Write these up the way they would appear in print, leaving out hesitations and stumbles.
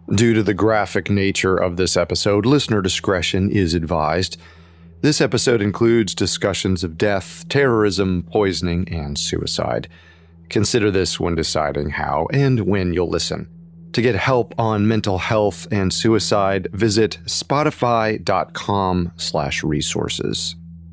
Due to the graphic nature of this episode, listener discretion is advised. This episode includes discussions of death, terrorism, poisoning, and suicide. Consider this when deciding how and when you'll listen. To get help on mental health and suicide, visit spotify.com/resources.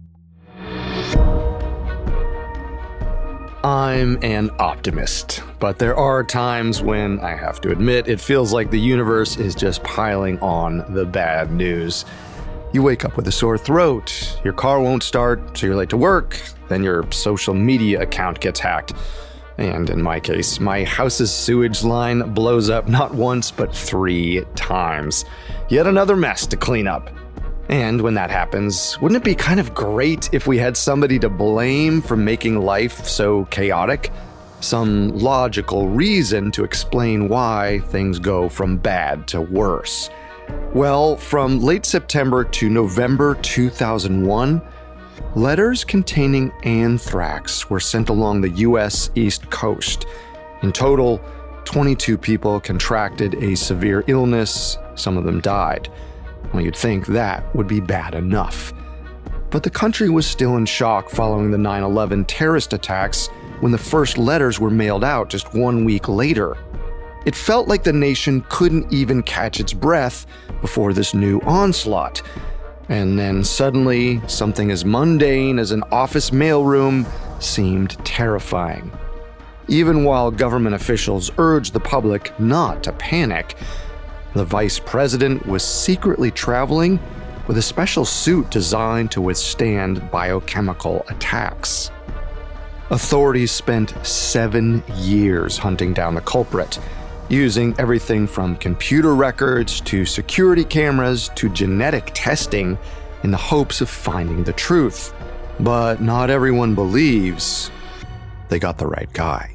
I'm an optimist, but there are times when, I have to admit, it feels like the universe is just piling on the bad news. You wake up with a sore throat, your car won't start, so you're late to work, then your social media account gets hacked. And in my case, my house's sewage line blows up not once, but 3 times. Yet another mess to clean up. And when that happens, wouldn't it be kind of great if we had somebody to blame for making life so chaotic? Some logical reason to explain why things go from bad to worse. Well, from late September to November 2001, letters containing anthrax were sent along the U.S. East Coast. In total, 22 people contracted a severe illness. Some of them died. Well, you'd think that would be bad enough. But the country was still in shock following the 9/11 terrorist attacks when the first letters were mailed out just 1 week later. It felt like the nation couldn't even catch its breath before this new onslaught. And then suddenly, something as mundane as an office mailroom seemed terrifying. Even while government officials urged the public not to panic, the vice president was secretly traveling with a special suit designed to withstand biochemical attacks. Authorities spent 7 years hunting down the culprit, using everything from computer records to security cameras to genetic testing in the hopes of finding the truth. But not everyone believes they got the right guy.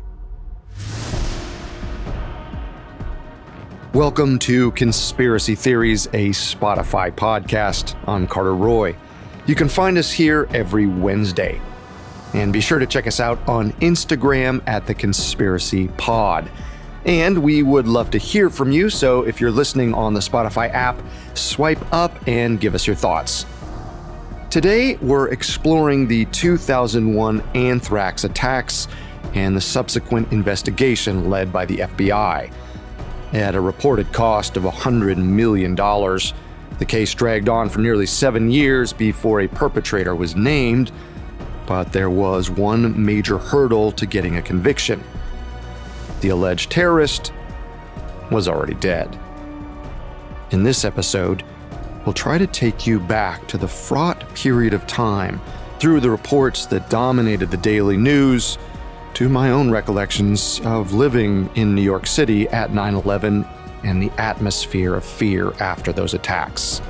Welcome to Conspiracy Theories, a Spotify podcast. I'm Carter Roy. You can find us here every Wednesday. And be sure to check us out on Instagram at The Conspiracy Pod. And we would love to hear from you, so if you're listening on the Spotify app, swipe up and give us your thoughts. Today, we're exploring the 2001 anthrax attacks and the subsequent investigation led by the FBI. At a reported cost of $100 million, the case dragged on for nearly 7 years before a perpetrator was named, but there was one major hurdle to getting a conviction. The alleged terrorist was already dead. In this episode, we'll try to take you back to the fraught period of time through the reports that dominated the daily news to my own recollections of living in New York City at 9/11 and the atmosphere of fear after those attacks.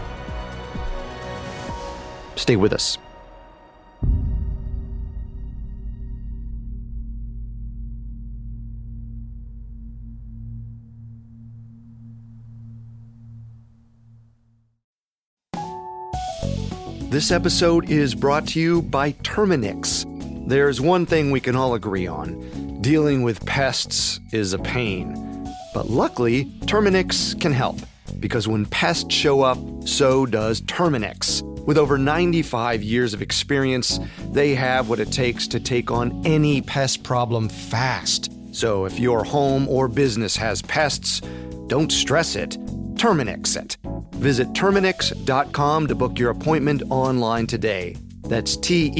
Stay with us. This episode is brought to you by Terminix. There's one thing we can all agree on. Dealing with pests is a pain. But luckily, Terminix can help. Because when pests show up, so does Terminix. With over 95 years of experience, they have what it takes to take on any pest problem fast. So if your home or business has pests, don't stress it. Terminix it. Visit Terminix.com to book your appointment online today. That's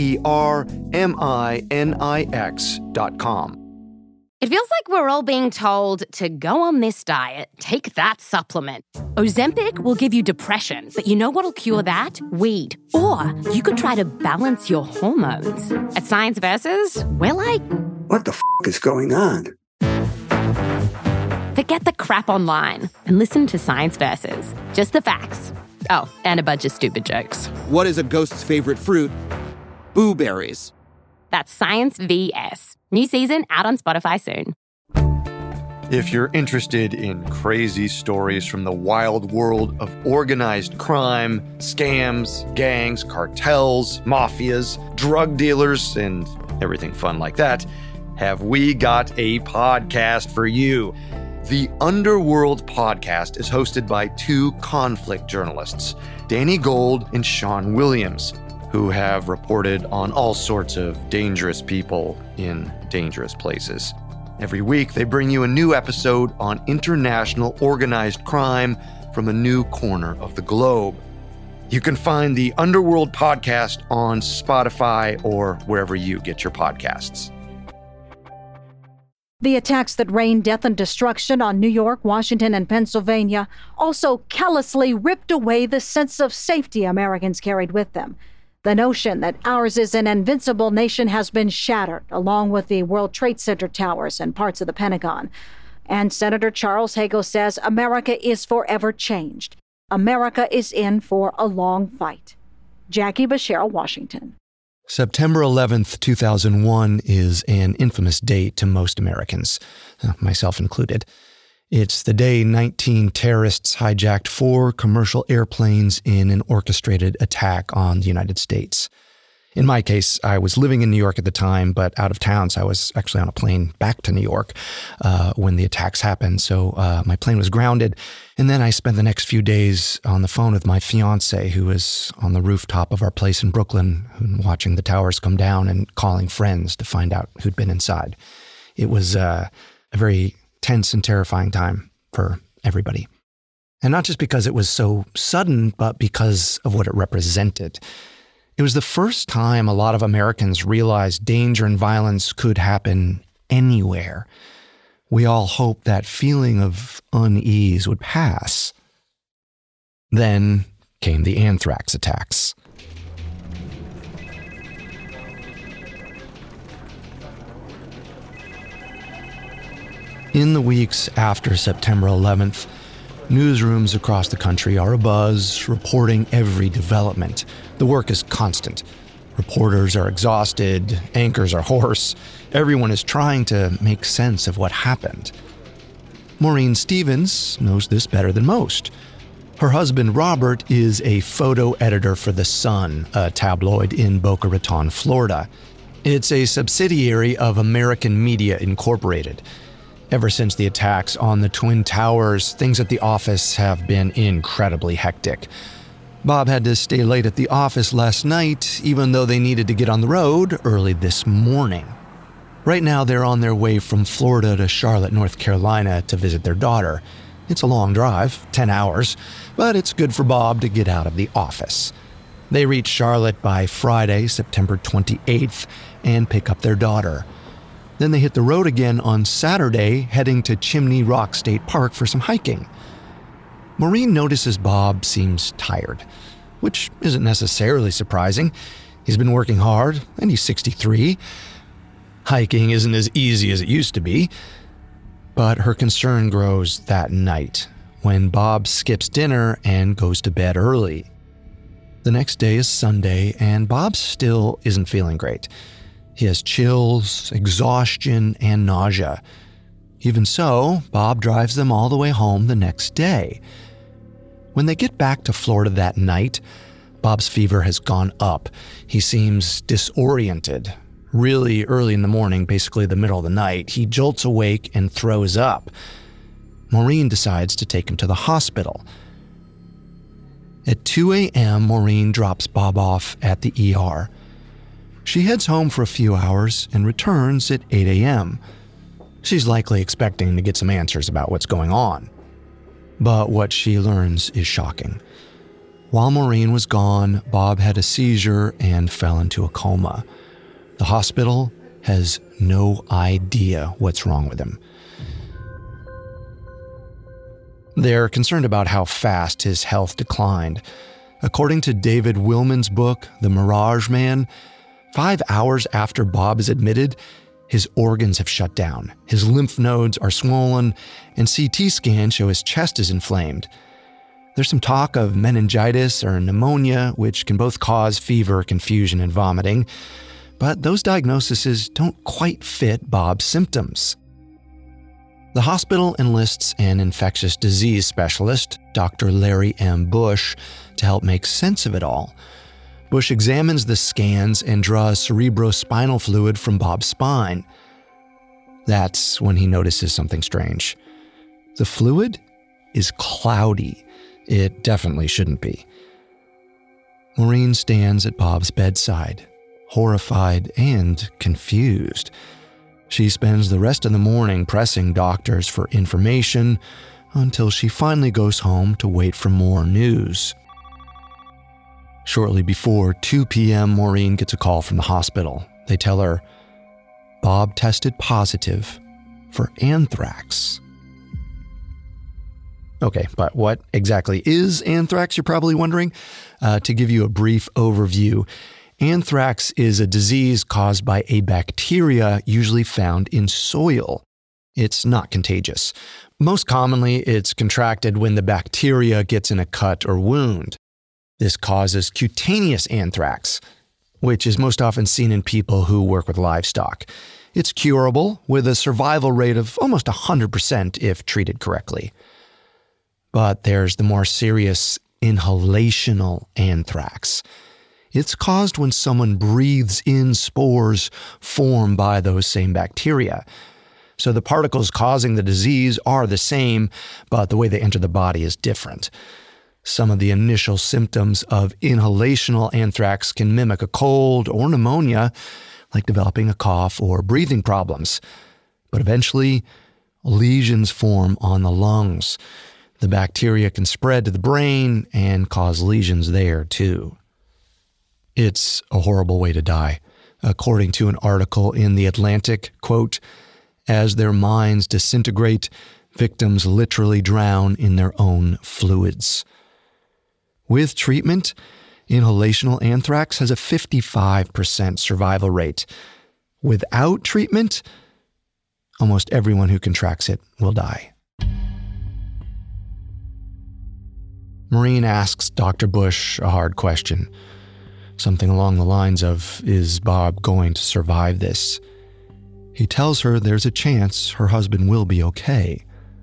TERMINIX.com. It feels like we're all being told to go on this diet, take that supplement. Ozempic will give you depression, but you know what'll cure that? Weed. Or you could try to balance your hormones. At Science Versus, we're like, what the is going on? Forget the crap online and listen to Science Versus. Just the facts. Oh, and a bunch of stupid jokes. What is a ghost's favorite fruit? Blueberries. That's Science VS. New season out on Spotify soon. If you're interested in crazy stories from the wild world of organized crime, scams, gangs, cartels, mafias, drug dealers, and everything fun like that, have we got a podcast for you. The Underworld podcast is hosted by two conflict journalists, Danny Gold and Sean Williams, who have reported on all sorts of dangerous people in dangerous places. Every week, they bring you a new episode on international organized crime from a new corner of the globe. You can find the Underworld podcast on Spotify or wherever you get your podcasts. The attacks that rained death and destruction on New York, Washington, and Pennsylvania also callously ripped away the sense of safety Americans carried with them. The notion that ours is an invincible nation has been shattered, along with the World Trade Center towers and parts of the Pentagon. And Senator Charles Hagel says America is forever changed. America is in for a long fight. Jackie Bashir, Washington. September 11th, 2001 is an infamous date to most Americans, myself included. It's the day 19 terrorists hijacked 4 commercial airplanes in an orchestrated attack on the United States. In my case, I was living in New York at the time, but out of town, so I was actually on a plane back to New York when the attacks happened. So my plane was grounded, and then I spent the next few days on the phone with my fiance, who was on the rooftop of our place in Brooklyn, watching the towers come down and calling friends to find out who'd been inside. It was a very tense and terrifying time for everybody. And not just because it was so sudden, but because of what it represented. It was the first time a lot of Americans realized danger and violence could happen anywhere. We all hoped that feeling of unease would pass. Then came the anthrax attacks. In the weeks after September 11th, newsrooms across the country are abuzz, reporting every development. The work is constant. Reporters are exhausted, anchors are hoarse. Everyone is trying to make sense of what happened. Maureen Stevens knows this better than most. Her husband, Robert, is a photo editor for The Sun, a tabloid in Boca Raton, Florida. It's a subsidiary of American Media Incorporated. Ever since the attacks on the Twin Towers, things at the office have been incredibly hectic. Bob had to stay late at the office last night, even though they needed to get on the road early this morning. Right now, they're on their way from Florida to Charlotte, North Carolina to visit their daughter. It's a long drive, 10 hours, but it's good for Bob to get out of the office. They reach Charlotte by Friday, September 28th, and pick up their daughter. Then they hit the road again on Saturday, heading to Chimney Rock State Park for some hiking. Maureen notices Bob seems tired, which isn't necessarily surprising. He's been working hard, and he's 63. Hiking isn't as easy as it used to be. But her concern grows that night, when Bob skips dinner and goes to bed early. The next day is Sunday, and Bob still isn't feeling great. He has chills, exhaustion, and nausea. Even so, Bob drives them all the way home the next day. When they get back to Florida that night, Bob's fever has gone up. He seems disoriented. Really early in the morning, basically the middle of the night, he jolts awake and throws up. Maureen decides to take him to the hospital. At 2 a.m., Maureen drops Bob off at the ER. She heads home for a few hours and returns at 8 a.m. She's likely expecting to get some answers about what's going on. But what she learns is shocking. While Maureen was gone, Bob had a seizure and fell into a coma. The hospital has no idea what's wrong with him. They're concerned about how fast his health declined. According to David Willman's book, The Mirage Man, 5 hours after Bob is admitted, his organs have shut down. His lymph nodes are swollen, and CT scans show his chest is inflamed. There's some talk of meningitis or pneumonia, which can both cause fever, confusion, and vomiting. But those diagnoses don't quite fit Bob's symptoms. The hospital enlists an infectious disease specialist, Dr. Larry M. Bush, to help make sense of it all. Bush examines the scans and draws cerebrospinal fluid from Bob's spine. That's when he notices something strange. The fluid is cloudy. It definitely shouldn't be. Maureen stands at Bob's bedside, horrified and confused. She spends the rest of the morning pressing doctors for information until she finally goes home to wait for more news. Shortly before 2 p.m., Maureen gets a call from the hospital. They tell her Bob tested positive for anthrax. Okay, but what exactly is anthrax, you're probably wondering? To give you a brief overview, anthrax is a disease caused by a bacteria usually found in soil. It's not contagious. Most commonly, it's contracted when the bacteria gets in a cut or wound. This causes cutaneous anthrax, which is most often seen in people who work with livestock. It's curable with a survival rate of almost 100% if treated correctly. But there's the more serious inhalational anthrax. It's caused when someone breathes in spores formed by those same bacteria. So the particles causing the disease are the same, but the way they enter the body is different. Some of the initial symptoms of inhalational anthrax can mimic a cold or pneumonia, like developing a cough or breathing problems. But eventually, lesions form on the lungs. The bacteria can spread to the brain and cause lesions there, too. It's a horrible way to die. According to an article in The Atlantic, quote, "As their minds disintegrate, victims literally drown in their own fluids." With treatment, inhalational anthrax has a 55% survival rate. Without treatment, almost everyone who contracts it will die. Maureen asks Dr. Bush a hard question, something along the lines of, is Bob going to survive this? He tells her there's a chance her husband will be okay.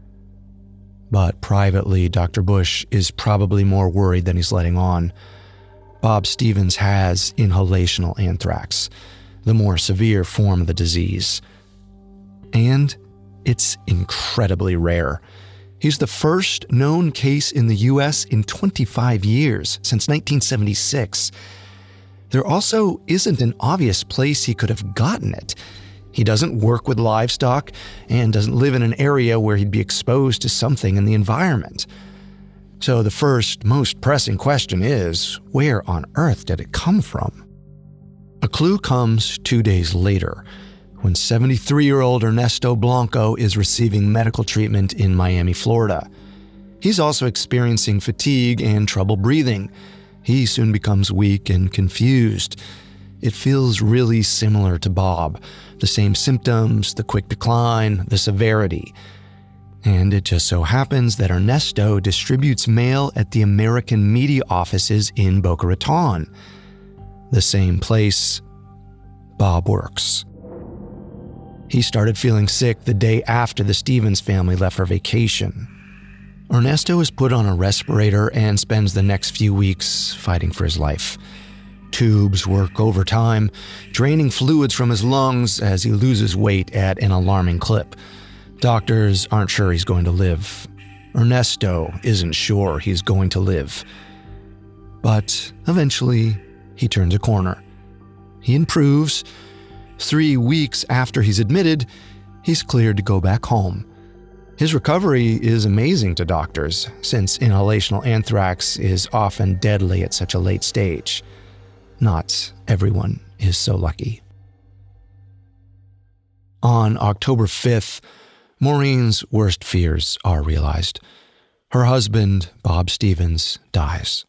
But privately, Dr. Bush is probably more worried than he's letting on. Bob Stevens has inhalational anthrax, the more severe form of the disease. And it's incredibly rare. He's the first known case in the U.S. in 25 years, since 1976. There also isn't an obvious place he could have gotten it. He doesn't work with livestock and doesn't live in an area where he'd be exposed to something in the environment. So the first, most pressing question is, where on earth did it come from? A clue comes 2 days later, when 73-year-old Ernesto Blanco is receiving medical treatment in Miami, Florida. He's also experiencing fatigue and trouble breathing. He soon becomes weak and confused. It feels really similar to Bob. The same symptoms, the quick decline, the severity. And it just so happens that Ernesto distributes mail at the American media offices in Boca Raton, the same place Bob works. He started feeling sick the day after the Stevens family left for vacation. Ernesto is put on a respirator and spends the next few weeks fighting for his life. Tubes work overtime, draining fluids from his lungs as he loses weight at an alarming clip. Doctors aren't sure he's going to live. Ernesto isn't sure he's going to live. But eventually, he turns a corner. He improves. 3 weeks after he's admitted, he's cleared to go back home. His recovery is amazing to doctors, since inhalational anthrax is often deadly at such a late stage. Not everyone is so lucky. On October 5th, Maureen's worst fears are realized. Her husband, Bob Stevens, dies.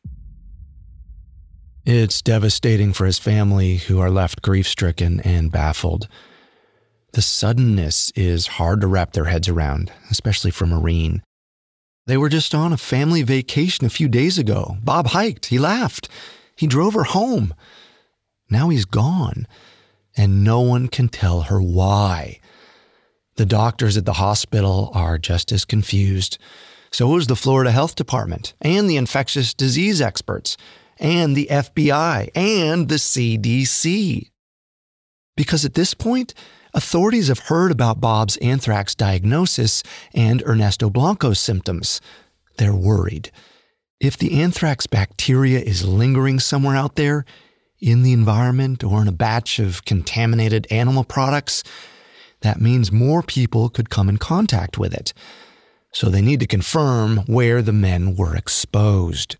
It's devastating for his family, who are left grief-stricken and baffled. The suddenness is hard to wrap their heads around, especially for Maureen. They were just on a family vacation a few days ago. Bob hiked, he laughed, he drove her home. Now he's gone, and no one can tell her why. The doctors at the hospital are just as confused. So is the Florida Health Department, and the infectious disease experts, and the FBI, and the CDC. Because at this point, Authorities have heard about Bob's anthrax diagnosis and Ernesto Blanco's symptoms. They're worried. If the anthrax bacteria is lingering somewhere out there, in the environment or in a batch of contaminated animal products, that means more people could come in contact with it. So they need to confirm where the men were exposed.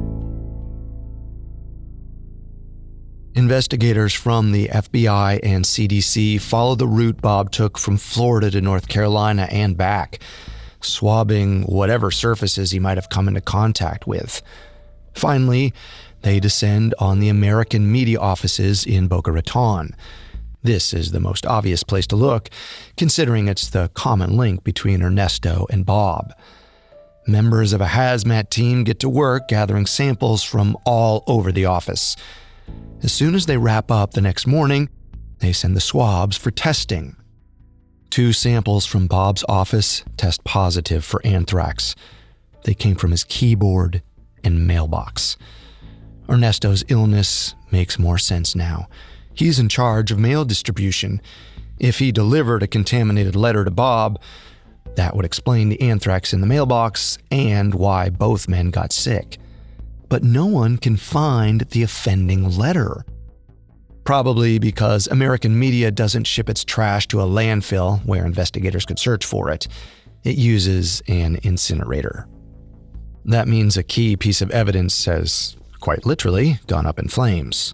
Investigators from the FBI and CDC followed the route Bob took from Florida to North Carolina and back, swabbing whatever surfaces he might have come into contact with. Finally, they descend on the American media offices in Boca Raton. This is the most obvious place to look, considering it's the common link between Ernesto and Bob. Members of a hazmat team get to work gathering samples from all over the office. As soon as they wrap up the next morning, they send the swabs for testing. 2 samples from Bob's office test positive for anthrax. They came from his keyboard and mailbox. Ernesto's illness makes more sense now. He's in charge of mail distribution. If he delivered a contaminated letter to Bob, that would explain the anthrax in the mailbox and why both men got sick. But no one can find the offending letter. Probably because American media doesn't ship its trash to a landfill where investigators could search for it. It uses an incinerator. That means a key piece of evidence has, quite literally, gone up in flames.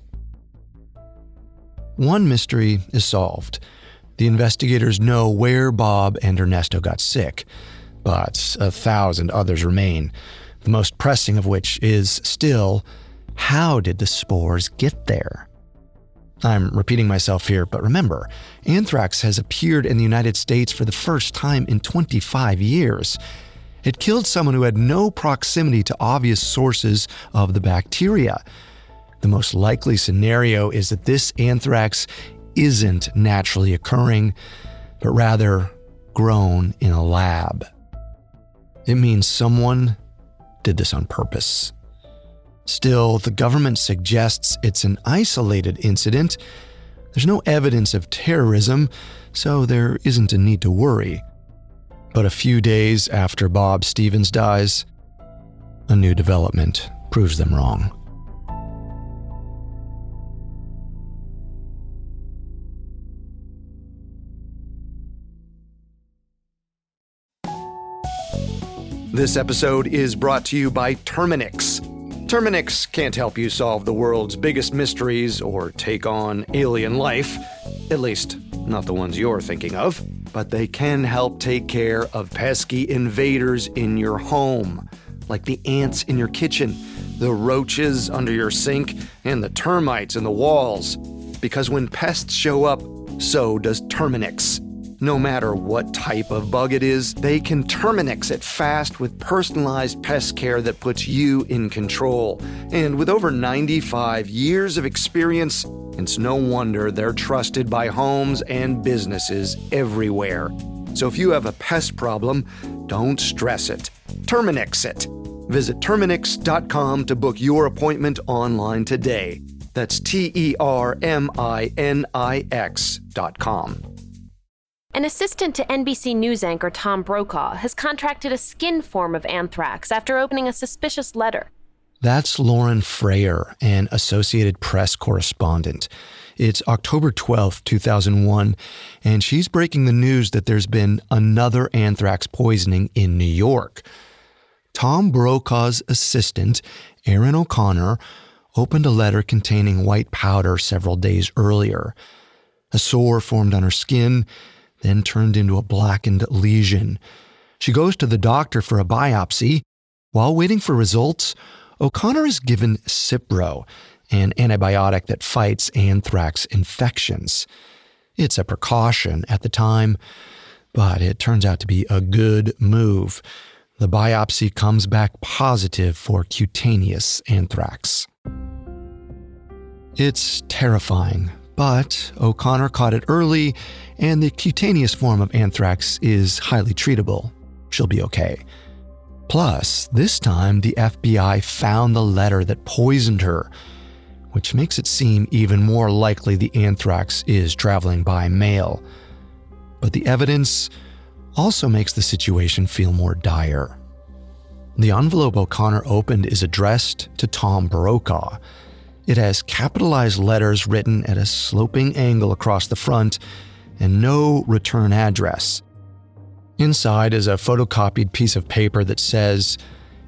One mystery is solved. The investigators know where Bob and Ernesto got sick, but 1,000 others remain, the most pressing of which is still, how did the spores get there? I'm repeating myself here, but remember, anthrax has appeared in the United States for the first time in 25 years. It killed someone who had no proximity to obvious sources of the bacteria. The most likely scenario is that this anthrax isn't naturally occurring, but rather grown in a lab. It means someone did this on purpose. Still, the government suggests it's an isolated incident. There's no evidence of terrorism, so there isn't a need to worry. But a few days after Bob Stevens dies, a new development proves them wrong. This episode is brought to you by Terminix. Terminix can't help you solve the world's biggest mysteries or take on alien life, at least not the ones you're thinking of, but they can help take care of pesky invaders in your home, like the ants in your kitchen, the roaches under your sink, and the termites in the walls. Because when pests show up, so does Terminix. No matter what type of bug it is, they can Terminix it fast with personalized pest care that puts you in control. And with over 95 years of experience, it's no wonder they're trusted by homes and businesses everywhere. So if you have a pest problem, don't stress it. Terminix it. Visit Terminix.com to book your appointment online today. That's TERMINIX.com. An assistant to NBC News anchor Tom Brokaw has contracted a skin form of anthrax after opening a suspicious letter. That's Lauren Frayer, an Associated Press correspondent. It's October 12th, 2001, and she's breaking the news that there's been another anthrax poisoning in New York. Tom Brokaw's assistant, Erin O'Connor, opened a letter containing white powder several days earlier. A sore formed on her skin, then turned into a blackened lesion. She goes to the doctor for a biopsy. While waiting for results, O'Connor is given Cipro, an antibiotic that fights anthrax infections. It's a precaution at the time, but it turns out to be a good move. The biopsy comes back positive for cutaneous anthrax. It's terrifying, but O'Connor caught it early, and the cutaneous form of anthrax is highly treatable. She'll be okay. Plus, this time the FBI found the letter that poisoned her, which makes it seem even more likely the anthrax is traveling by mail. But the evidence also makes the situation feel more dire. The envelope O'Connor opened is addressed to Tom Brokaw. It has capitalized letters written at a sloping angle across the front and no return address. Inside is a photocopied piece of paper that says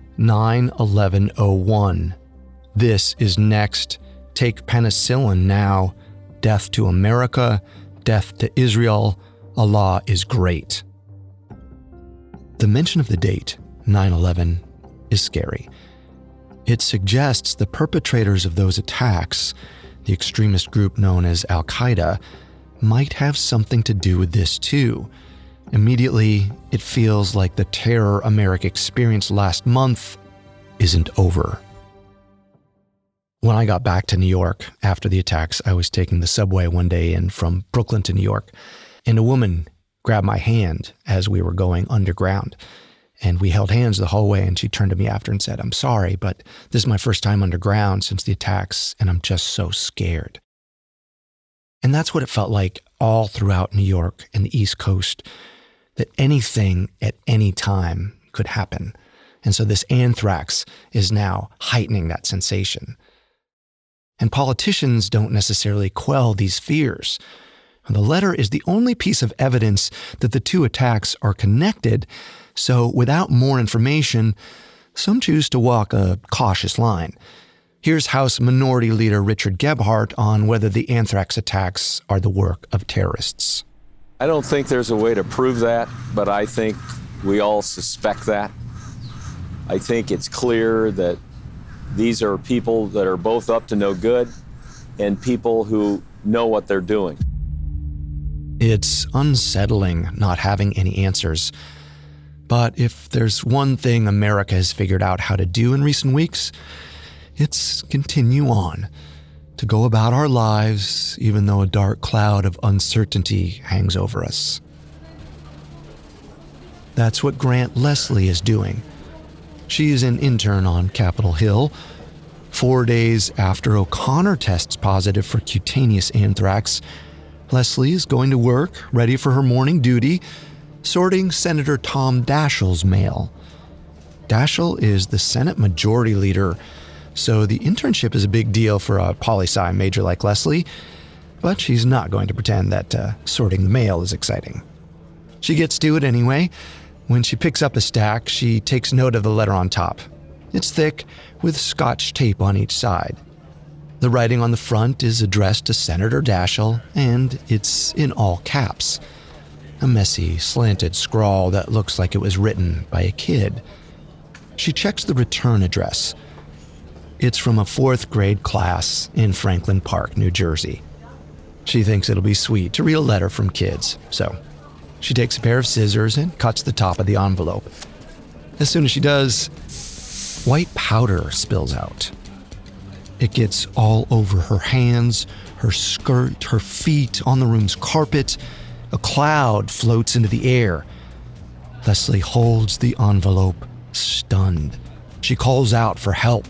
9/11/01. This is next. Take penicillin now. Death to America. Death to Israel. Allah is great. The mention of the date, 9/11, is scary. It suggests the perpetrators of those attacks, the extremist group known as Al-Qaeda, might have something to do with this too. Immediately, it feels like the terror America experienced last month isn't over. When I got back to New York after the attacks, I was taking the subway one day in from Brooklyn to New York, and a woman grabbed my hand as we were going underground. And we held hands the whole way, and she turned to me after and said, "I'm sorry, but this is my first time underground since the attacks, and I'm just so scared." And that's what it felt like all throughout New York and the East Coast, that anything at any time could happen. And so this anthrax is now heightening that sensation. And politicians don't necessarily quell these fears. The letter is the only piece of evidence that the two attacks are connected. So without more information, some choose to walk a cautious line. Here's House Minority Leader Richard Gebhardt on whether the anthrax attacks are the work of terrorists. I don't think there's a way to prove that, but I think we all suspect that. I think it's clear that these are people that are both up to no good and people who know what they're doing. It's unsettling not having any answers. But if there's one thing America has figured out how to do in recent weeks, it's continue on, to go about our lives even though a dark cloud of uncertainty hangs over us. That's what Grant Leslie is doing. She's an intern on Capitol Hill. 4 days after O'Connor tests positive for cutaneous anthrax, Leslie is going to work, ready for her morning duty, sorting Senator Tom Daschle's mail. Daschle is the Senate Majority Leader, so the internship is a big deal for a poli-sci major like Leslie, but she's not going to pretend that sorting the mail is exciting. She gets to it anyway. When she picks up the stack, she takes note of the letter on top. It's thick, with Scotch tape on each side. The writing on the front is addressed to Senator Daschle, and it's in all caps. A messy, slanted scrawl that looks like it was written by a kid. She checks the return address. It's from a 4th grade class in Franklin Park, New Jersey. She thinks it'll be sweet to read a letter from kids, so she takes a pair of scissors and cuts the top of the envelope. As soon as she does, white powder spills out. It gets all over her hands, her skirt, her feet, on the room's carpet. A cloud floats into the air. Leslie holds the envelope, stunned. She calls out for help.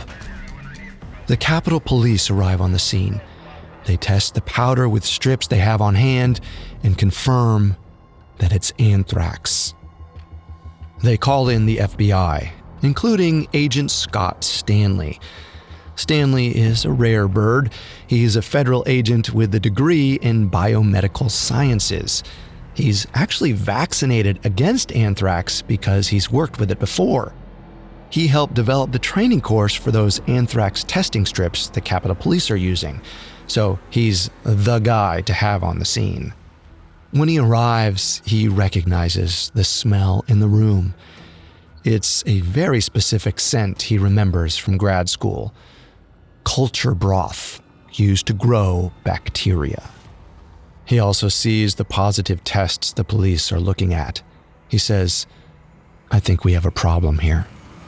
The Capitol Police arrive on the scene. They test the powder with strips they have on hand and confirm that it's anthrax. They call in the FBI, including Agent Scott Stanley. Stanley is a rare bird. He's a federal agent with a degree in biomedical sciences. He's actually vaccinated against anthrax because he's worked with it before. He helped develop the training course for those anthrax testing strips the Capitol Police are using, so he's the guy to have on the scene. When he arrives, he recognizes the smell in the room. It's a very specific scent he remembers from grad school. Culture broth used to grow bacteria. He also sees the positive tests the police are looking at. He says, "I think we have a problem here."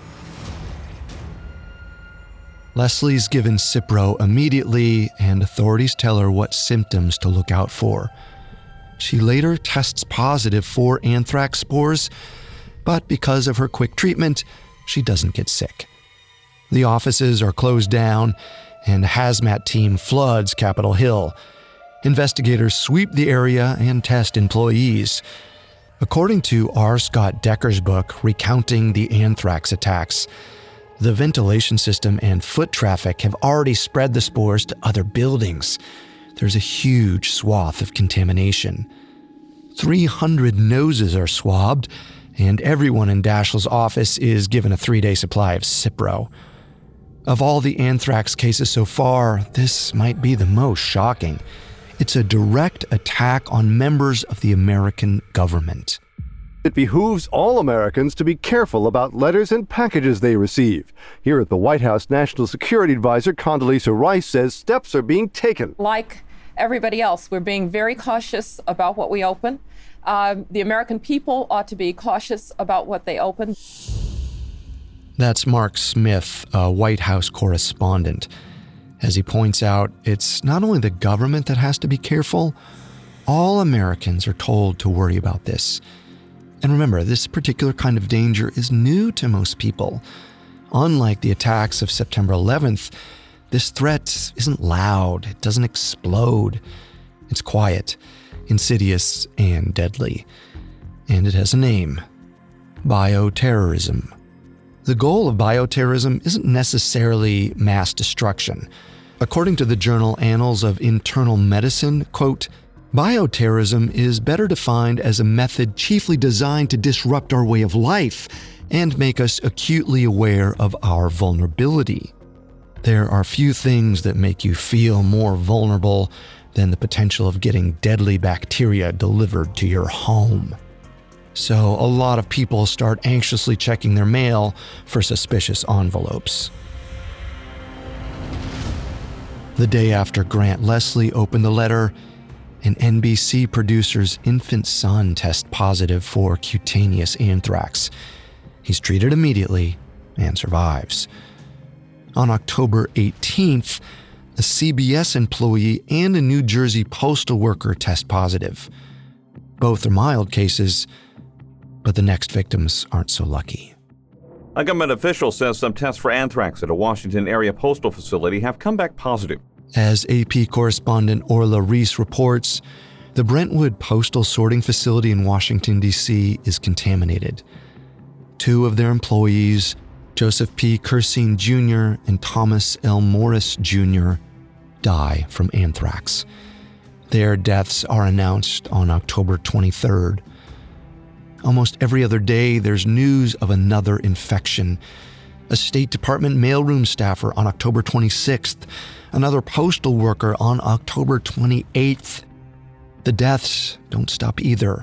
Leslie's given Cipro immediately, and authorities tell her what symptoms to look out for. She later tests positive for anthrax spores, but because of her quick treatment, she doesn't get sick. The offices are closed down, and a hazmat team floods Capitol Hill. Investigators sweep the area and test employees. According to R. Scott Decker's book, recounting the anthrax attacks, the ventilation system and foot traffic have already spread the spores to other buildings. There's a huge swath of contamination. 300 noses are swabbed, and everyone in Daschle's office is given a 3-day supply of Cipro. Of all the anthrax cases so far, this might be the most shocking. It's a direct attack on members of the American government. It behooves all Americans to be careful about letters and packages they receive. Here at the White House, National Security Advisor Condoleezza Rice says steps are being taken. Like everybody else, we're being very cautious about what we open. The American people ought to be cautious about what they open. That's Mark Smith, a White House correspondent. As he points out, it's not only the government that has to be careful, all Americans are told to worry about this. And remember, this particular kind of danger is new to most people. Unlike the attacks of September 11th, this threat isn't loud, it doesn't explode. It's quiet, insidious, and deadly. And it has a name: bioterrorism. The goal of bioterrorism isn't necessarily mass destruction. According to the journal Annals of Internal Medicine, quote, bioterrorism is better defined as a method chiefly designed to disrupt our way of life and make us acutely aware of our vulnerability. There are few things that make you feel more vulnerable than the potential of getting deadly bacteria delivered to your home. So a lot of people start anxiously checking their mail for suspicious envelopes. The day after Grant Leslie opened the letter, an NBC producer's infant son tests positive for cutaneous anthrax. He's treated immediately and survives. On October 18th, a CBS employee and a New Jersey postal worker test positive. Both are mild cases, but the next victims aren't so lucky. A government official says some tests for anthrax at a Washington area postal facility have come back positive. As AP correspondent Orla Reese reports, the Brentwood Postal Sorting Facility in Washington, D.C. is contaminated. 2 of their employees, Joseph P. Cursine Jr. and Thomas L. Morris Jr., die from anthrax. Their deaths are announced on October 23rd. Almost every other day, there's news of another infection. A State Department mailroom staffer on October 26th, another postal worker on October 28th. The deaths don't stop either.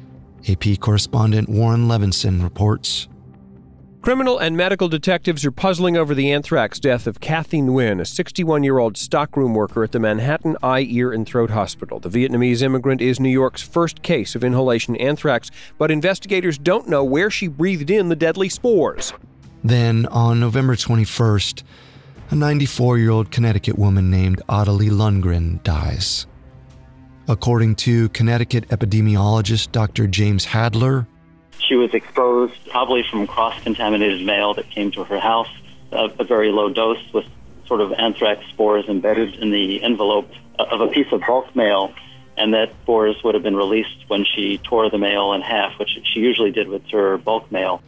AP correspondent Warren Levinson reports. Criminal and medical detectives are puzzling over the anthrax death of Kathy Nguyen, a 61-year-old stockroom worker at the Manhattan Eye, Ear, and Throat Hospital. The Vietnamese immigrant is New York's first case of inhalation anthrax, but investigators don't know where she breathed in the deadly spores. Then, on November 21st, a 94-year-old Connecticut woman named Ottilie Lundgren dies. According to Connecticut epidemiologist Dr. James Hadler, she was exposed probably from cross-contaminated mail that came to her house, a very low dose with sort of anthrax spores embedded in the envelope of a piece of bulk mail, and that spores would have been released when she tore the mail in half, which she usually did with her bulk mail.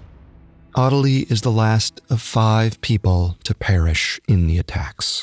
Ottilie is the last of 5 people to perish in the attacks.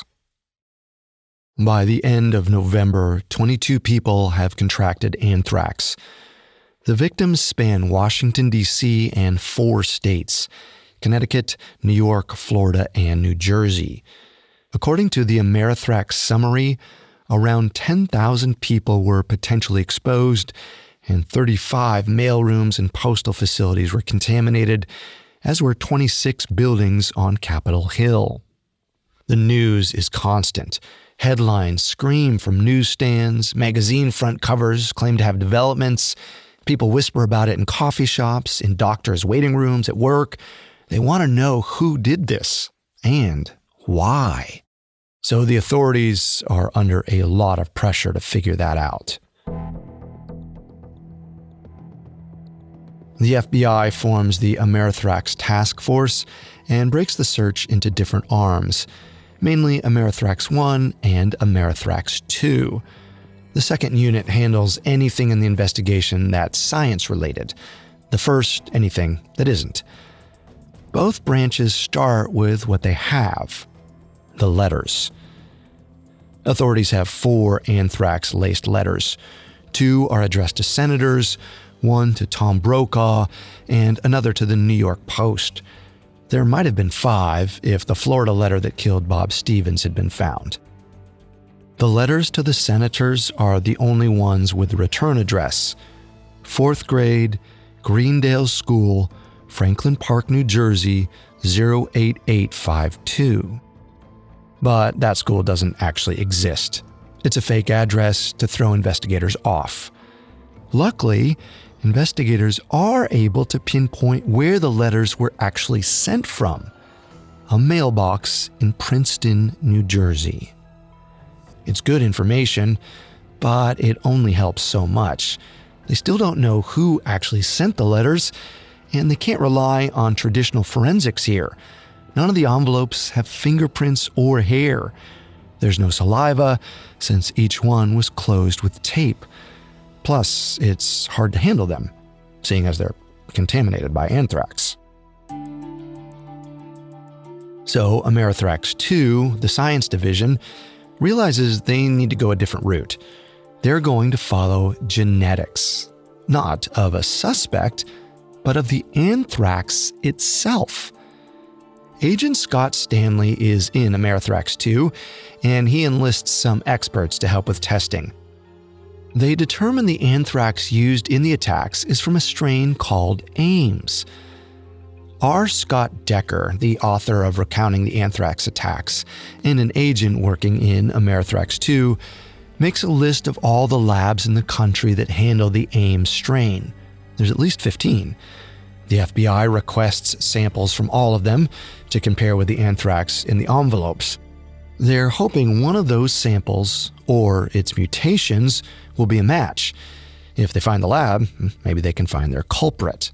By the end of November, 22 people have contracted anthrax. The victims span Washington, D.C. and 4 states: Connecticut, New York, Florida, and New Jersey. According to the Amerithrax summary, around 10,000 people were potentially exposed, and 35 mailrooms and postal facilities were contaminated, as were 26 buildings on Capitol Hill. The news is constant. Headlines scream from newsstands, magazine front covers claim to have developments. People whisper about it in coffee shops, in doctors' waiting rooms, at work. They want to know who did this and why. So the authorities are under a lot of pressure to figure that out. The FBI forms the Amerithrax Task Force and breaks the search into different arms, mainly Amerithrax 1 and Amerithrax 2. The second unit handles anything in the investigation that's science-related. The first, anything that isn't. Both branches start with what they have: the letters. Authorities have 4 anthrax-laced letters. 2 are addressed to senators, 1 to Tom Brokaw, and another to the New York Post. There might have been 5 if the Florida letter that killed Bob Stevens had been found. The letters to the senators are the only ones with the return address: 4th grade, Greendale School, Franklin Park, New Jersey, 08852. But that school doesn't actually exist. It's a fake address to throw investigators off. Luckily, investigators are able to pinpoint where the letters were actually sent from: a mailbox in Princeton, New Jersey. It's good information, but it only helps so much. They still don't know who actually sent the letters, and they can't rely on traditional forensics here. None of the envelopes have fingerprints or hair. There's no saliva, since each one was closed with tape. Plus, it's hard to handle them, seeing as they're contaminated by anthrax. So Amerithrax 2, the science division, realizes they need to go a different route. They're going to follow genetics, not of a suspect, but of the anthrax itself. Agent Scott Stanley is in Amerithrax 2, and he enlists some experts to help with testing. They determine the anthrax used in the attacks is from a strain called Ames. R. Scott Decker, the author of Recounting the Anthrax Attacks and an agent working in Amerithrax 2, makes a list of all the labs in the country that handle the Ames strain. There's at least 15. The FBI requests samples from all of them to compare with the anthrax in the envelopes. They're hoping one of those samples, or its mutations, will be a match. If they find the lab, maybe they can find their culprit.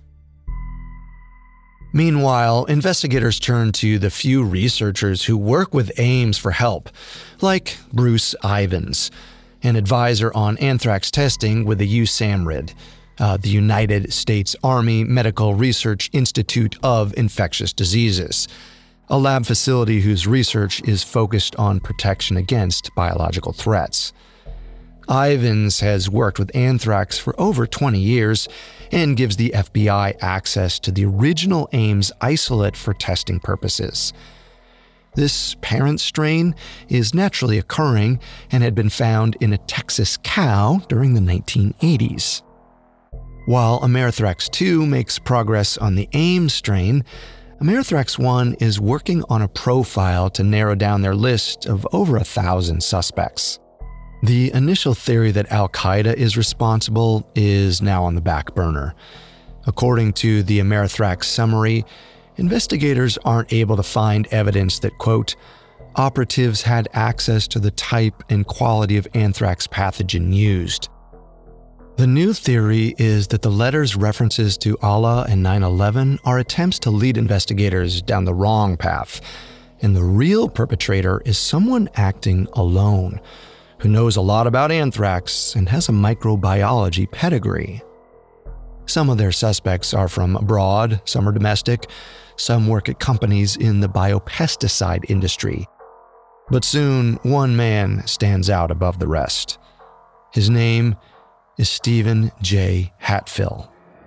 Meanwhile, investigators turn to the few researchers who work with Ames for help, like Bruce Ivins, an advisor on anthrax testing with the USAMRIID, the United States Army Medical Research Institute of Infectious Diseases, a lab facility whose research is focused on protection against biological threats. Ivins has worked with anthrax for over 20 years and gives the FBI access to the original Ames isolate for testing purposes. This parent strain is naturally occurring and had been found in a Texas cow during the 1980s. While Amerithrax 2 makes progress on the Ames strain, Amerithrax 1 is working on a profile to narrow down their list of over 1,000 suspects. The initial theory that Al-Qaeda is responsible is now on the back burner. According to the Amerithrax summary, investigators aren't able to find evidence that, quote, operatives had access to the type and quality of anthrax pathogen used. The new theory is that the letters' references to Allah and 9/11 are attempts to lead investigators down the wrong path, and the real perpetrator is someone acting alone, who knows a lot about anthrax and has a microbiology pedigree. Some of their suspects are from abroad, some are domestic, some work at companies in the biopesticide industry. But soon, one man stands out above the rest. His name is Stephen J. Hatfill.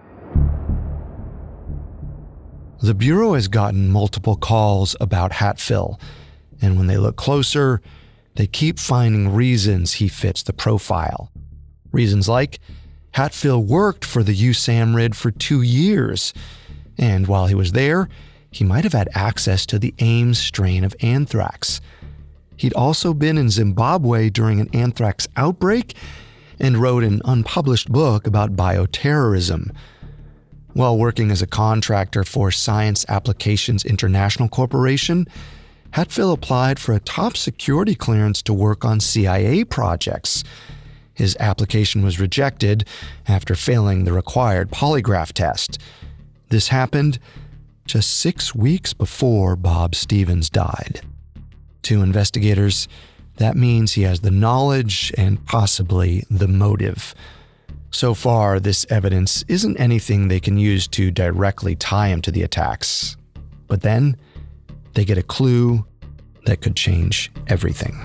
The Bureau has gotten multiple calls about Hatfill, and when they look closer, they keep finding reasons he fits the profile. Reasons like, Hatfill worked for the USAMRIID for 2 years, and while he was there, he might have had access to the Ames strain of anthrax. He'd also been in Zimbabwe during an anthrax outbreak and wrote an unpublished book about bioterrorism. While working as a contractor for Science Applications International Corporation, Hatfill applied for a top security clearance to work on CIA projects. His application was rejected after failing the required polygraph test. This happened just 6 weeks before Bob Stevens died. To investigators, that means he has the knowledge and possibly the motive. So far, this evidence isn't anything they can use to directly tie him to the attacks. But then, they get a clue that could change everything.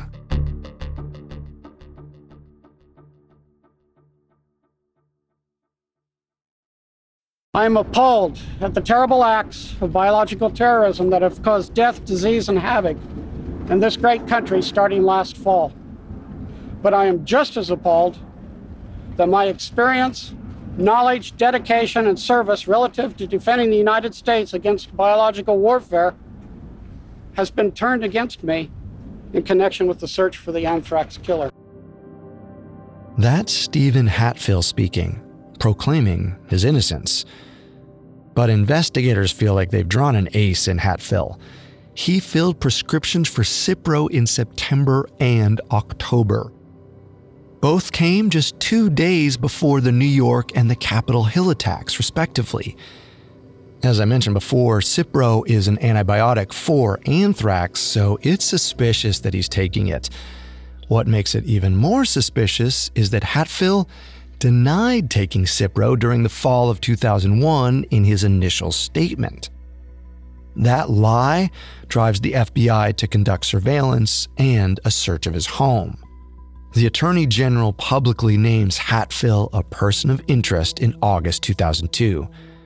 I am appalled at the terrible acts of biological terrorism that have caused death, disease, and havoc in this great country starting last fall. But I am just as appalled that my experience, knowledge, dedication, and service relative to defending the United States against biological warfare has been turned against me in connection with the search for the anthrax killer. That's Stephen Hatfill speaking, proclaiming his innocence. But investigators feel like they've drawn an ace in Hatfill. He filled prescriptions for Cipro in September and October. Both came just 2 days before the New York and the Capitol Hill attacks, respectively. As I mentioned before, Cipro is an antibiotic for anthrax, so it's suspicious that he's taking it. What makes it even more suspicious is that Hatfill denied taking Cipro during the fall of 2001 in his initial statement. That lie drives the FBI to conduct surveillance and a search of his home. The Attorney General publicly names Hatfill a person of interest in August 2002.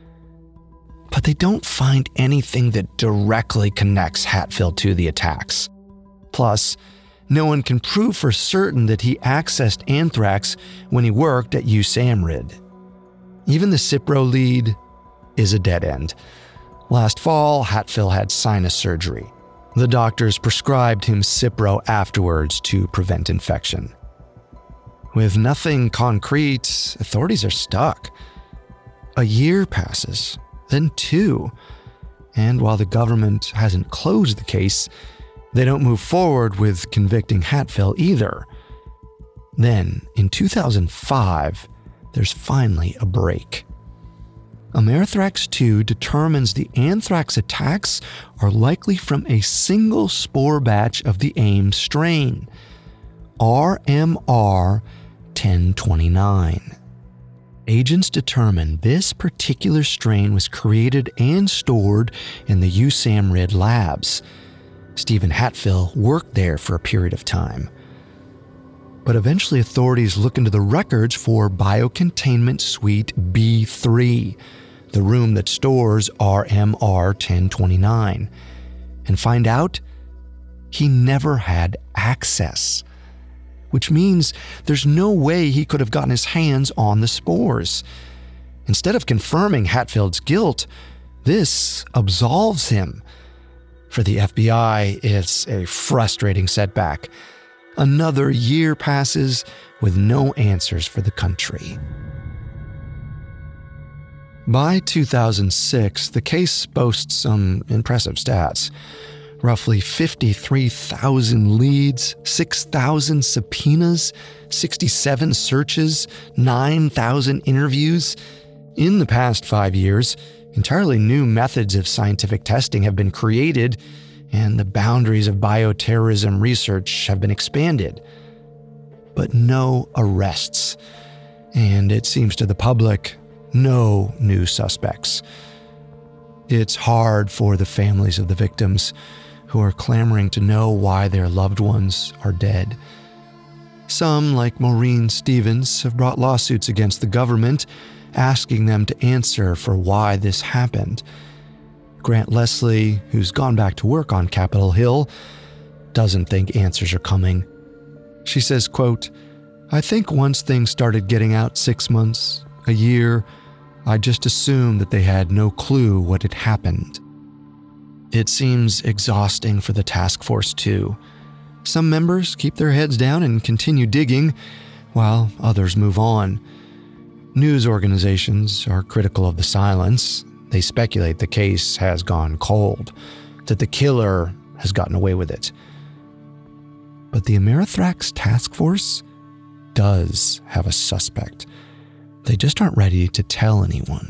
But they don't find anything that directly connects Hatfill to the attacks. Plus, no one can prove for certain that he accessed anthrax when he worked at USAMRIID. Even the Cipro lead is a dead end. Last fall, Hatfill had sinus surgery. The doctors prescribed him Cipro afterwards to prevent infection. With nothing concrete, authorities are stuck. A year passes, then 2. And while the government hasn't closed the case, they don't move forward with convicting Hatfill either. Then, in 2005, there's finally a break. Amerithrax 2 determines the anthrax attacks are likely from a single spore batch of the Ames strain, RMR 1029. Agents determined this particular strain was created and stored in the USAMRIID labs. Stephen Hatfill worked there for a period of time. But eventually authorities look into the records for Biocontainment Suite B3, the room that stores RMR 1029, and find out he never had access, which means there's no way he could have gotten his hands on the spores. Instead of confirming Hatfield's guilt, this absolves him. For the FBI, it's a frustrating setback. Another year passes with no answers for the country. By 2006, the case boasts some impressive stats. Roughly 53,000 leads, 6,000 subpoenas, 67 searches, 9,000 interviews. In the past 5 years, entirely new methods of scientific testing have been created, and the boundaries of bioterrorism research have been expanded. But no arrests. And it seems to the public, no new suspects. It's hard for the families of the victims who are clamoring to know why their loved ones are dead. Some, like Maureen Stevens, have brought lawsuits against the government, asking them to answer for why this happened. Grant Leslie, who's gone back to work on Capitol Hill, doesn't think answers are coming. She says, quote, "I think once things started getting out 6 months, a year, I just assumed that they had no clue what had happened." It seems exhausting for the task force too. Some members keep their heads down and continue digging, while others move on. News organizations are critical of the silence. They speculate the case has gone cold, that the killer has gotten away with it. But the Amerithrax task force does have a suspect. They just aren't ready to tell anyone.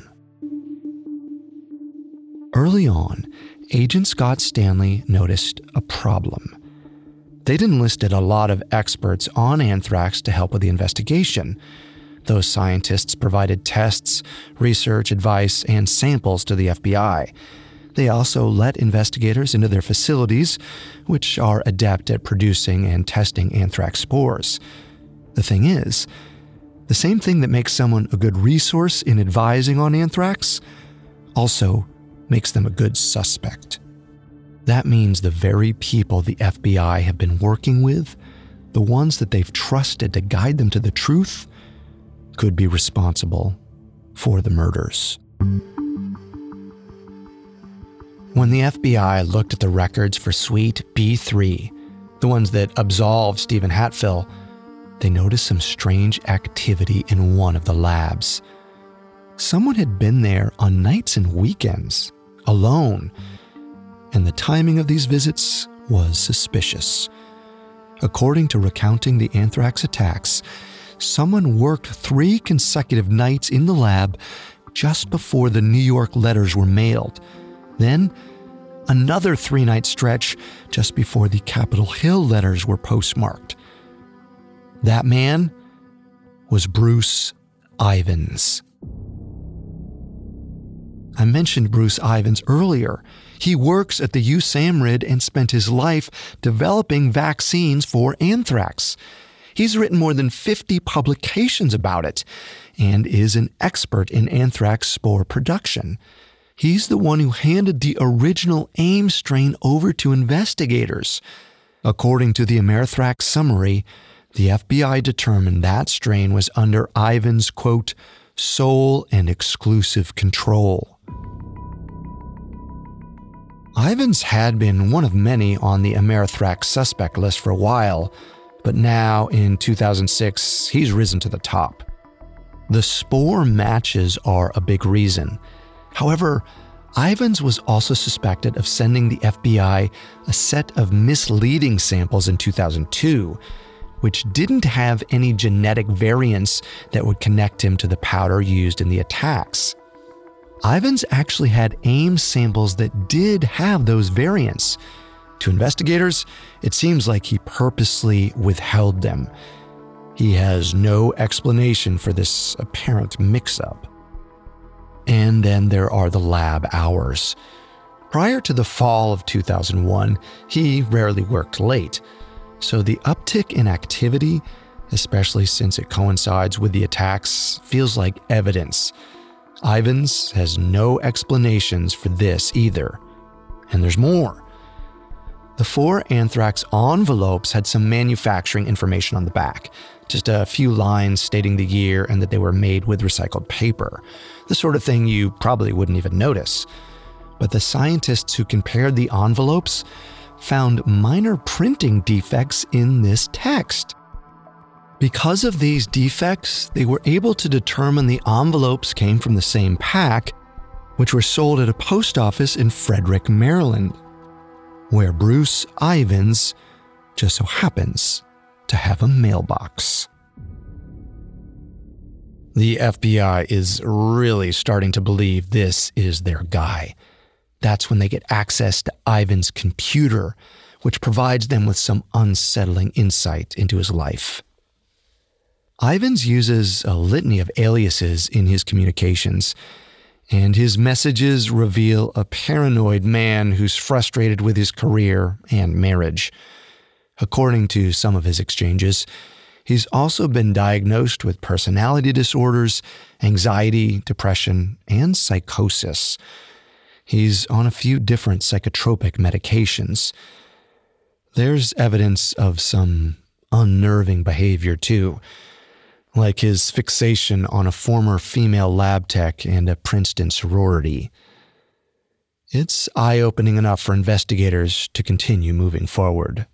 Early on, Agent Scott Stanley noticed a problem. They'd enlisted a lot of experts on anthrax to help with the investigation. Those scientists provided tests, research, advice, and samples to the FBI. They also let investigators into their facilities, which are adept at producing and testing anthrax spores. The thing is, the same thing that makes someone a good resource in advising on anthrax also makes them a good suspect. That means the very people the FBI have been working with, the ones that they've trusted to guide them to the truth, could be responsible for the murders. When the FBI looked at the records for Suite B3, the ones that absolved Stephen Hatfill, they noticed some strange activity in one of the labs. Someone had been there on nights and weekends, alone, and the timing of these visits was suspicious. According to recounting the anthrax attacks, someone worked 3 consecutive nights in the lab just before the New York letters were mailed. Then, another 3-night stretch just before the Capitol Hill letters were postmarked. That man was Bruce Ivins. I mentioned Bruce Ivins earlier. He works at the USAMRIID and spent his life developing vaccines for anthrax. He's written more than 50 publications about it and is an expert in anthrax spore production. He's the one who handed the original AIM strain over to investigators. According to the Amerithrax summary, the FBI determined that strain was under Ivins' quote, sole and exclusive control. Ivins had been one of many on the Amerithrax suspect list for a while, but now, in 2006, he's risen to the top. The spore matches are a big reason. However, Ivins was also suspected of sending the FBI a set of misleading samples in 2002, which didn't have any genetic variants that would connect him to the powder used in the attacks. Ivins actually had AIM samples that did have those variants. To investigators, it seems like he purposely withheld them. He has no explanation for this apparent mix-up. And then there are the lab hours. Prior to the fall of 2001, he rarely worked late. So the uptick in activity, especially since it coincides with the attacks, feels like evidence. Ivins has no explanations for this either. And there's more. The 4 anthrax envelopes had some manufacturing information on the back, just a few lines stating the year and that they were made with recycled paper, the sort of thing you probably wouldn't even notice. But the scientists who compared the envelopes found minor printing defects in this text. Because of these defects, they were able to determine the envelopes came from the same pack, which were sold at a post office in Frederick, Maryland, where Bruce Ivins just so happens to have a mailbox. The FBI is really starting to believe this is their guy. That's when they get access to Ivins' computer, which provides them with some unsettling insight into his life. Ivins uses a litany of aliases in his communications, and his messages reveal a paranoid man who's frustrated with his career and marriage. According to some of his exchanges, he's also been diagnosed with personality disorders, anxiety, depression, and psychosis. He's on a few different psychotropic medications. There's evidence of some unnerving behavior, too, like his fixation on a former female lab tech and a Princeton sorority. It's eye-opening enough for investigators to continue moving forward.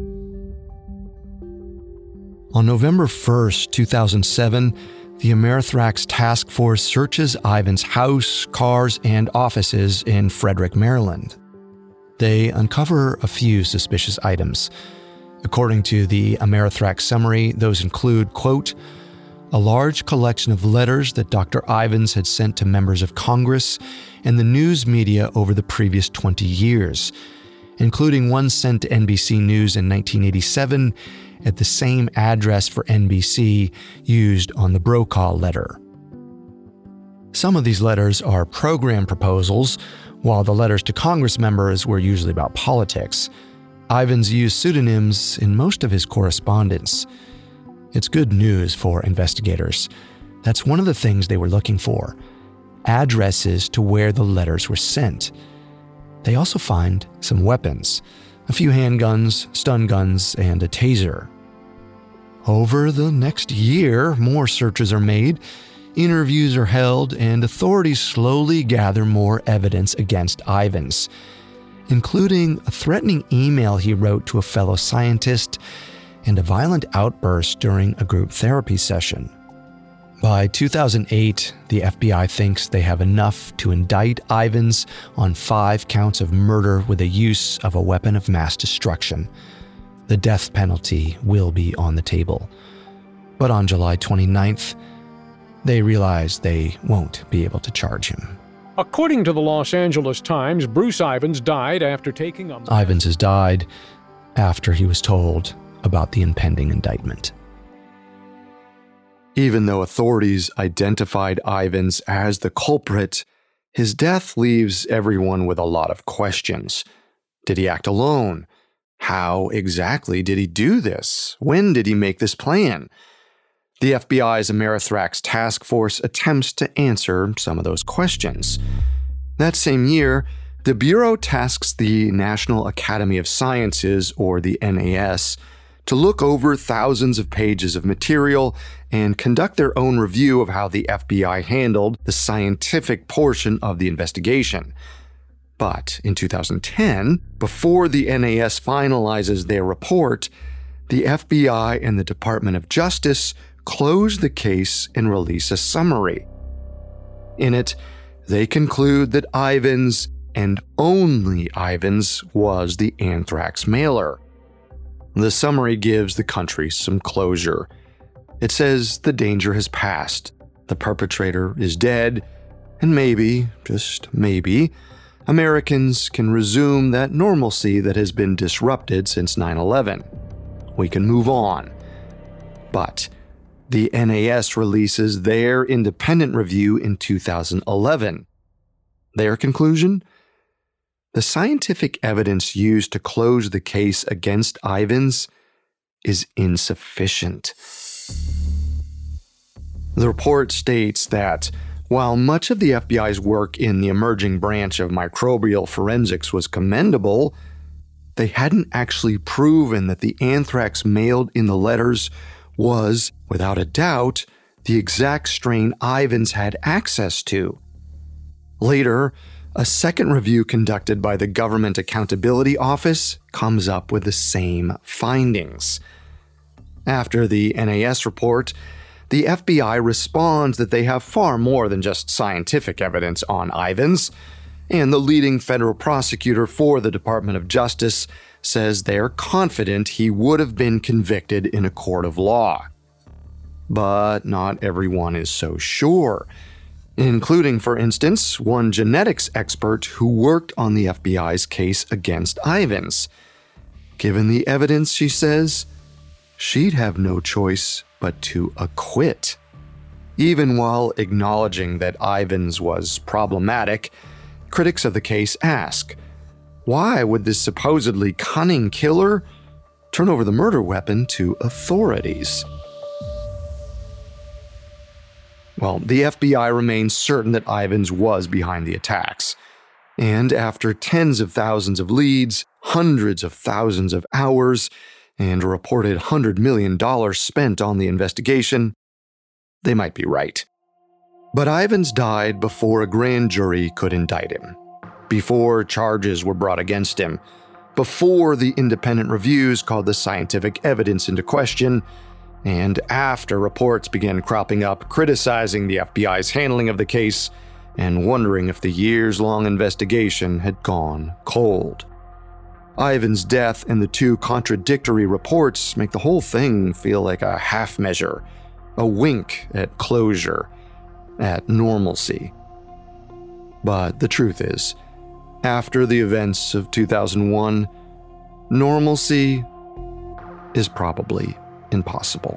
On November 1st, 2007, the Amerithrax Task Force searches Ivins' house, cars, and offices in Frederick, Maryland. They uncover a few suspicious items. According to the Amerithrax summary, those include, quote, a large collection of letters that Dr. Ivins had sent to members of Congress and the news media over the previous 20 years, including one sent to NBC News in 1987 at the same address for NBC used on the Brokaw letter. Some of these letters are program proposals, while the letters to Congress members were usually about politics. Ivins used pseudonyms in most of his correspondence. It's good news for investigators. That's one of the things they were looking for: addresses to where the letters were sent. They also find some weapons, a few handguns, stun guns, and a taser. Over the next year, more searches are made, interviews are held, and authorities slowly gather more evidence against Ivins, including a threatening email he wrote to a fellow scientist and a violent outburst during a group therapy session. By 2008, the FBI thinks they have enough to indict Ivins on 5 counts of murder with the use of a weapon of mass destruction. The death penalty will be on the table. But on July 29th, they realize they won't be able to charge him. According to the Los Angeles Times, Bruce Ivins died after taking a... Ivins has died after he was told about the impending indictment. Even though authorities identified Ivins as the culprit, his death leaves everyone with a lot of questions. Did he act alone? How exactly did he do this? When did he make this plan? The FBI's Amerithrax task force attempts to answer some of those questions. That same year, the Bureau tasks the National Academy of Sciences, or the NAS, to look over thousands of pages of material and conduct their own review of how the FBI handled the scientific portion of the investigation. But in 2010, before the NAS finalizes their report, the FBI and the Department of Justice close the case and release a summary. In it, they conclude that Ivins, and only Ivins, was the anthrax mailer. The summary gives the country some closure. It says the danger has passed, the perpetrator is dead, and maybe, just maybe, Americans can resume that normalcy that has been disrupted since 9/11. We can move on. But the NAS releases their independent review in 2011. Their conclusion? The scientific evidence used to close the case against Ivins is insufficient. The report states that while much of the FBI's work in the emerging branch of microbial forensics was commendable, they hadn't actually proven that the anthrax mailed in the letters was, without a doubt, the exact strain Ivins had access to. Later, a second review conducted by the Government Accountability Office comes up with the same findings. After the NAS report, the FBI responds that they have far more than just scientific evidence on Ivins, and the leading federal prosecutor for the Department of Justice says they're confident he would have been convicted in a court of law. But not everyone is so sure, including, for instance, one genetics expert who worked on the FBI's case against Ivins. Given the evidence, she says, she'd have no choice but to acquit. Even while acknowledging that Ivins was problematic, critics of the case ask, why would this supposedly cunning killer turn over the murder weapon to authorities? Well, the FBI remains certain that Ivins was behind the attacks. And after tens of thousands of leads, hundreds of thousands of hours, and a reported $100 million spent on the investigation, they might be right. But Ivins died before a grand jury could indict him, before charges were brought against him, before the independent reviews called the scientific evidence into question, and after reports began cropping up criticizing the FBI's handling of the case and wondering if the years-long investigation had gone cold. Ivins' death and the two contradictory reports make the whole thing feel like a half measure, a wink at closure, at normalcy. But the truth is, After the events of 2001, normalcy is probably impossible.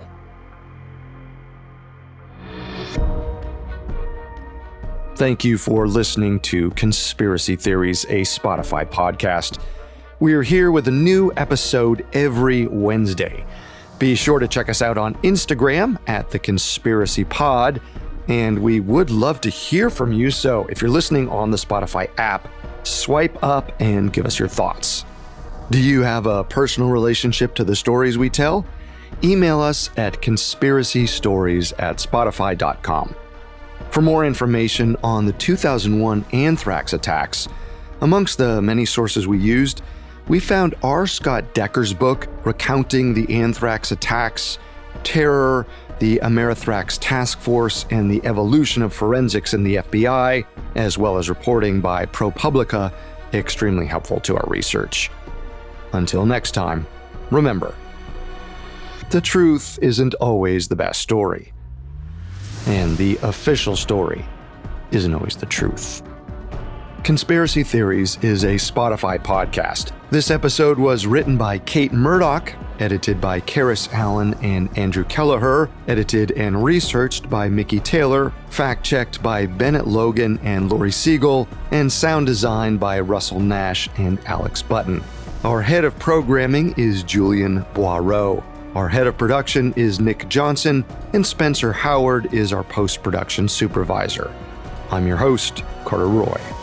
Thank you for listening to Conspiracy Theories, a Spotify podcast. We are here with a new episode every Wednesday. Be sure to check us out on Instagram at The Conspiracy Pod, and we would love to hear from you. So if you're listening on the Spotify app, swipe up and give us your thoughts. Do you have a personal relationship to the stories we tell? Email us at conspiracystories@spotify.com. For more information on the 2001 anthrax attacks, amongst the many sources we used, we found R. Scott Decker's book recounting the anthrax attacks, terror, the Amerithrax Task Force, and the evolution of forensics in the FBI, as well as reporting by ProPublica, extremely helpful to our research. Until next time, remember, the truth isn't always the best story. And the official story isn't always the truth. Conspiracy Theories is a Spotify podcast. This episode was written by Kate Murdoch, edited by Karis Allen and Andrew Kelleher, edited and researched by Mickey Taylor, fact-checked by Bennett Logan and Lori Siegel, and sound designed by Russell Nash and Alex Button. Our head of programming is Julian Boireau. Our head of production is Nick Johnson, and Spencer Howard is our post-production supervisor. I'm your host, Carter Roy.